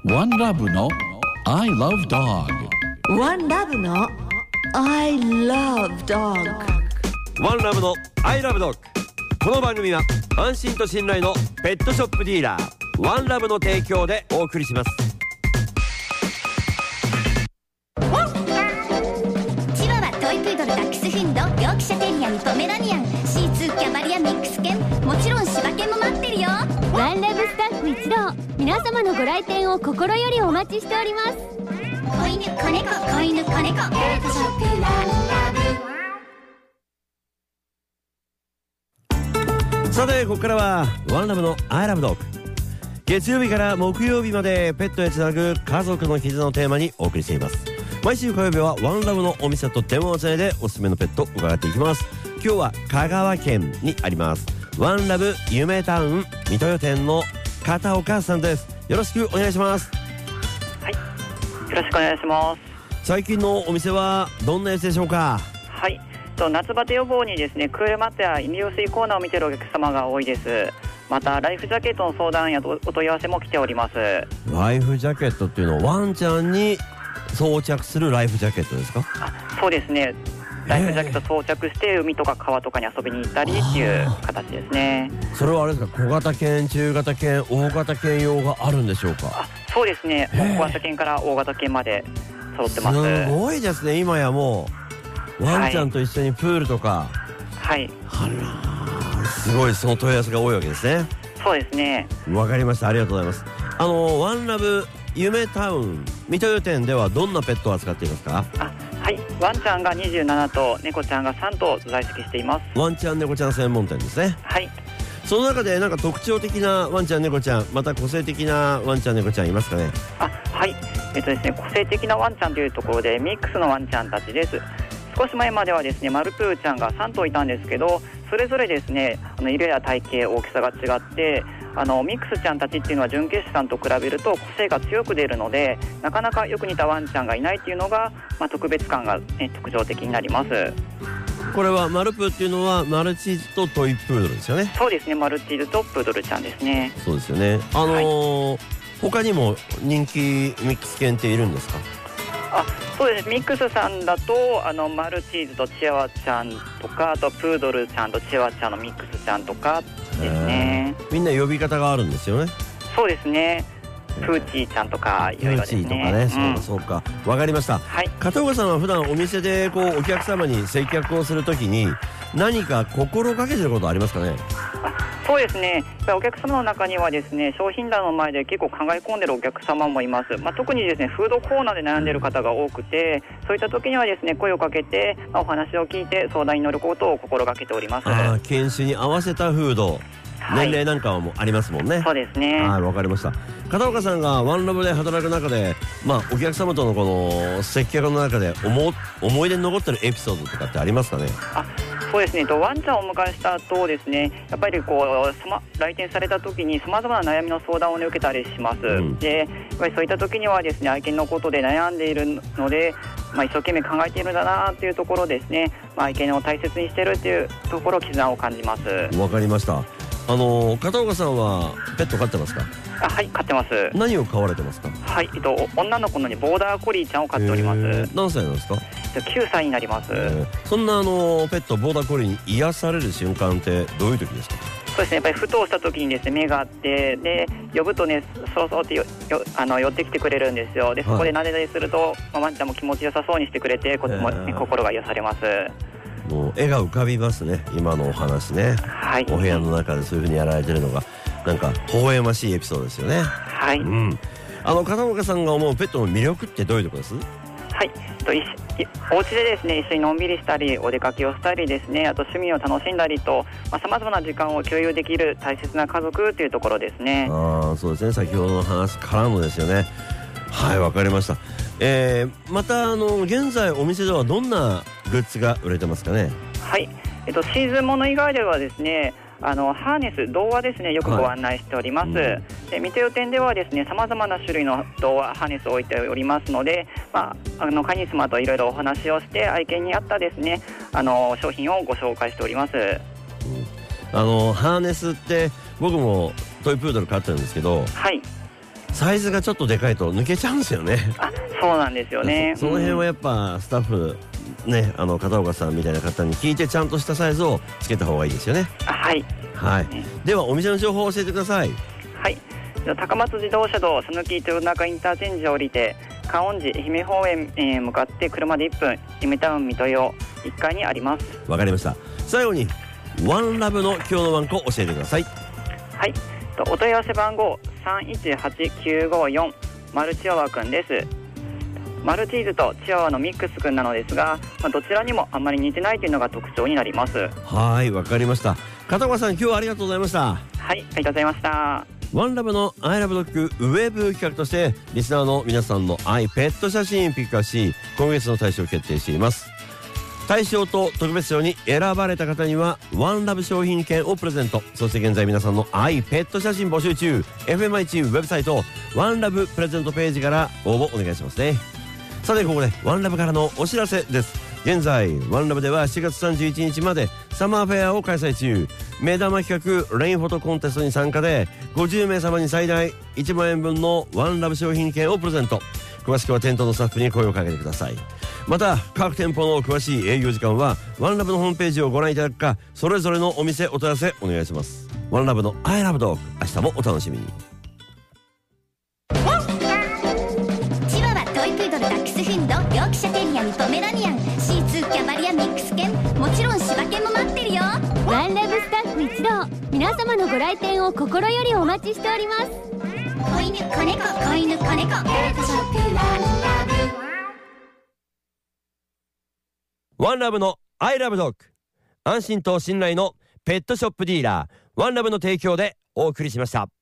One Love の I Love Dog。 One Love の I Love Dog。 ワンラブのアイラブドッグ。この番組は安心と信頼のペットショップディーラーワンラブの提供でお送りします。 チワワ、トイプードル、ダックスフンド、ヨークシャテリアにポメラニアン、シーツー、キャバリア、ミックス犬、もちろん柴犬も待ってるよ。 ワンラブスタッフ一同、皆様のご来店を心よりお待ちしております。 子犬、子猫、子犬、子猫、ペットショップワンラブ。 さてここからはワンラブのアイラブドッグ。月曜日から木曜日までペットへつなぐ家族の絆のテーマにお送りしています。毎週火曜日はワンラブのお店と電話をつないでおすすめのペットを伺っていきます。今日は香川県にありますワンラブ夢タウン三豊店の片岡さんです。よろしくお願いします。 はい、よろしくお願いします。 最近のお店はどんなやつでしょうか？ はい、夏バテ予防にですね、クールマットや飲料水コーナーを見ているお客様が多いです。またライフジャケットの相談やお問い合わせも来ております。 ライフジャケットっていうのはワンちゃんに装着するライフジャケットですか？ そうですね、ライフジャケット装着して海とか川とかに遊びに行ったりっていう形ですね。 それはあれですか、小型犬、中型犬、大型犬用があるんでしょうか？ そうですね、小型犬から大型犬まで揃ってます。 すごいですね。今やもうワンちゃんと一緒にプールとか、 はい、 あらすごい、その問い合わせが多いわけですね。 そうですね。 わかりました、ありがとうございます。ワンラブ夢タウン三豊店ではどんなペットを扱っていますか？ はい、ワンちゃんが27頭、猫ちゃんが3頭在籍しています。 ワンちゃん猫ちゃん専門店ですね。 はい、 その中でなんか特徴的なワンちゃん猫ちゃん、また個性的なワンちゃん猫ちゃんいますかね？ はい、ですね、個性的なワンちゃんというところでミックスのワンちゃんたちです。少し前まではですね、マルプーちゃんが3頭いたんですけど、それぞれですね、色や体型、大きさが違って、ミックスちゃんたちっていうのは純血種さんと比べると個性が強く出るので、なかなかよく似たワンちゃんがいないっていうのが、特別感が、特徴的になります。 これはマルプーっていうのはマルチーズとトイプードルですよね？ そうですね、マルチーズとプードルちゃんですね。 そうですよね。他にも人気ミックス犬っているんですか？ そうです。ミックスさんだとマルチーズとチワワちゃんとか、あとプードルちゃんとチワワちゃんのミックスちゃんとかですね。 みんな呼び方があるんですよね？ そうですね、プーチーちゃんとかいろいろですね。 プーチーとかね、そうか、わかりました。 はい、 片岡さんは普段お店でお客様に接客をするときに何か心がけてることありますかね？ そうですね、やっぱりお客様の中にはですね、商品欄の前で結構考え込んでるお客様もいます。特にですね、フードコーナーで悩んでる方が多くて、そういった時にはですね、声をかけて、お話を聞いて相談に乗ることを心がけております。 犬種に合わせたフード、年齢なんかもありますもんね。 そうですね。 わかりました。片岡さんがワンラブで働く中で、お客様とのこの接客の中で思い出に残ってるエピソードとかってありますかね？ そうですね、ワンちゃんをお迎えした後ですね、やっぱり来店された時にさまざまな悩みの相談を、受けたりします。で、やっぱりそういった時にはですね、愛犬のことで悩んでいるので、一生懸命考えているんだなというところですね、愛犬を大切にしているというところ、絆を感じます。 わかりました。片岡さんはペット飼ってますか？ はい、飼ってます。 何を飼われてますか？ はい、女の子のボーダーコリーちゃんを飼っております。 何歳なんですか ？9歳になります。 そんなペットボーダーコリーに癒される瞬間ってどういう時ですか？ そうですね、やっぱりふとした時にですね、目があって、で呼ぶとね、そうって寄ってきてくれるんですよ。でそこで撫でたりすると、ワンちゃんも気持ちよさそうにしてくれて、こっちも、心が癒されます。 もう絵が浮かびますね、今のお話ね。 はい、 お部屋の中でそういう風にやられてるのがなんか微笑ましいエピソードですよね。 はい、 片岡さんが思うペットの魅力ってどういうところです？ はい、お家でですね、一緒にのんびりしたり、お出かけをしたりですね、あと趣味を楽しんだりと、さまざまな時間を共有できる大切な家族というところですね。 そうですね、先ほどの話からもですよね。はい、わかりました。また現在お店ではどんなグッズが売れてますかね？はい、 シーズンもの以外ではですね、ハーネス、童話ですね、よくご案内しております。で三豊店ではですね、さまざまな種類の童話ハーネスを置いておりますので、飼い主様といろいろお話をして愛犬に合ったですね、商品をご紹介しております。 ハーネスって僕もトイプードル飼ってるんですけど、 はい、 サイズがちょっとでかいと抜けちゃうんですよね。 そうなんですよね。 その辺はやっぱスタッフね、片岡さんみたいな方に聞いてちゃんとしたサイズをつけた方がいいですよね。 はい、 ではお店の情報を教えてください。 はい、高松自動車道讃岐豊中インターチェンジを降りて観音寺愛媛方面へ向かって車で1分、夢タウン水戸用1階にあります。 わかりました。最後にワンラブの今日のワンコ教えてください。 はい、お問い合わせ番号318954マルチワワくんです。マルチーズとチワワのミックスくんなのですが、どちらにもあんまり似てないというのが特徴になります。 はい、わかりました。片岡さん、今日はありがとうございました。 はい、ありがとうございました。 ワンラブのアイラブドッグウェブ企画としてリスナーの皆さんのアイペット写真ピックアップし、今月の大賞を決定しています。大賞と特別賞に選ばれた方にはワンラブ商品券をプレゼント。そして現在皆さんのアイペット写真募集中。 FMI ウェブサイトワンラブプレゼントページから応募お願いしますね。さてここでワンラブからのお知らせです。現在ワンラブでは7月31日までサマーフェアを開催中。目玉企画レインフォトコンテストに参加で50名様に最大1万円分のワンラブ商品券をプレゼント。詳しくは店頭のスタッフに声をかけてください。また各店舗の詳しい営業時間はワンラブのホームページをご覧いただくか、それぞれのお店お問い合わせお願いします。ワンラブのアイラブドッグ、明日もお楽しみに。 チワワ、トイプードル、ダックスフンド、ヨークシャテリアにポメラニアン、シーツー、キャバリア、ミックス犬、もちろん柴犬も待ってるよ。 ワンラブスタッフ一同、皆様のご来店を心よりお待ちしております。 子犬、子猫、子犬、子猫、ペットショップワンラブ。 ワンラブのアイラブドッグ、安心と信頼のペットショップディーラーワンラブの提供でお送りしました。